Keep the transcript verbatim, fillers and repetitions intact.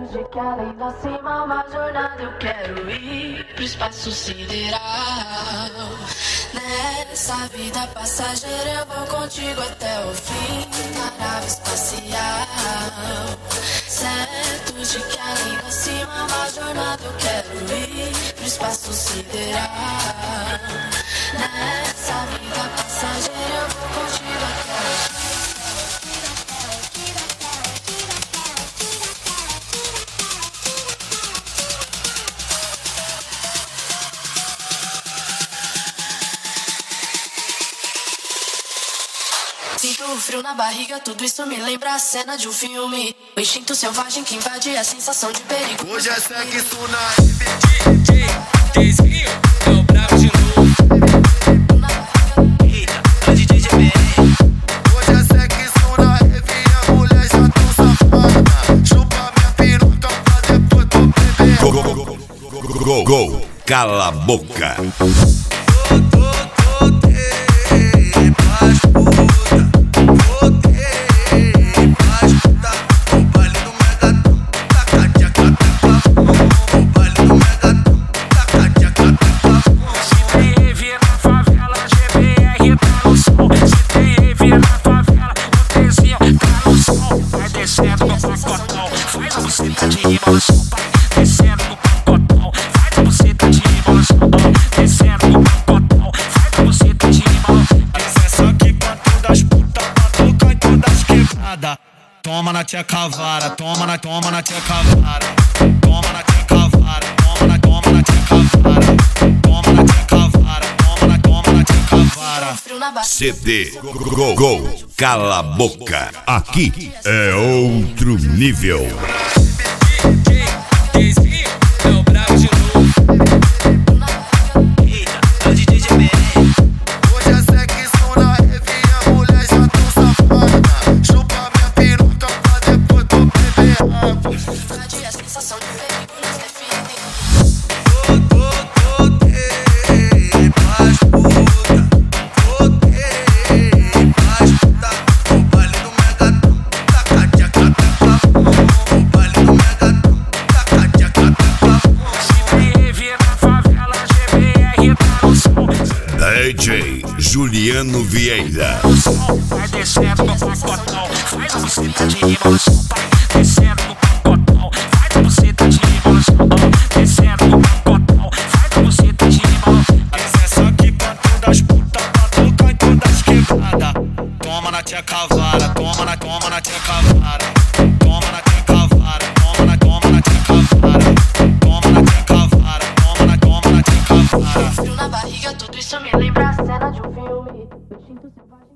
de que além da cima uma jornada eu quero ir pro espaço sideral. Nessa vida passageira eu vou contigo até o fim da nave espacial. Certo de que além da cima uma jornada eu quero ir pro espaço sideral. Nessa vida passageira eu vou contigo até o fim. Sinto o frio na barriga, tudo isso me lembra a cena de um filme. O instinto selvagem que invade a sensação de perigo. Hoje é sexo na M D J Deizinho, é o brabo de novo. Eita, é o D J G B. Hoje é sexo na M V, a mulher já tão safada. Chupa minha piroca pra depois tu beber. Go, go, go, go, go, go, go. Cala a boca. Descendo no pacotão, faz a buceta de emolação. Descendo no pacotão, faz a buceta de emolação. Essa é só que pra todas as putas, pra tocar em todas as quebradas. Toma na tia cavara, toma na, toma na tia cavara. Toma na tia cavara, toma na, toma na tia cavara. Toma na tia cavara, toma na, toma na tia cavara. C D Go, go, go. Cala a boca. Aqui é outro nível. Deizinho, é o brabo de novo. Eita, é o D J G B. Hoje é sexo na M V, a mulher já tão safada. Chupa minha piroca pra depois tu beber água. Invade a sensação de perigo nos define. Voltei pras puta, voltei pras puta. O baile do Megatron, taca de acatacá. O baile do Megatron, taca de acatacá. Se teve na favela, G B R tá no som. D J Juliano Vieira. Vai descendo no pacotão, faz a buceta de emolação. Descendo no pacotão, faz a buceta de emolação. Descendo no pacotão, faz a buceta de emolação. Essa é só que pra todas as putas, pra tocar em todas as quebradas. Toma na tia cavara, toma na, toma na tia cavara. Toma na tia cavara, toma na, toma na tia cavara. Toma na tia cavara, toma na, toma na tia cavara. Frio na barriga, tudo isso me lembra a cena de um filme. O instinto selvagem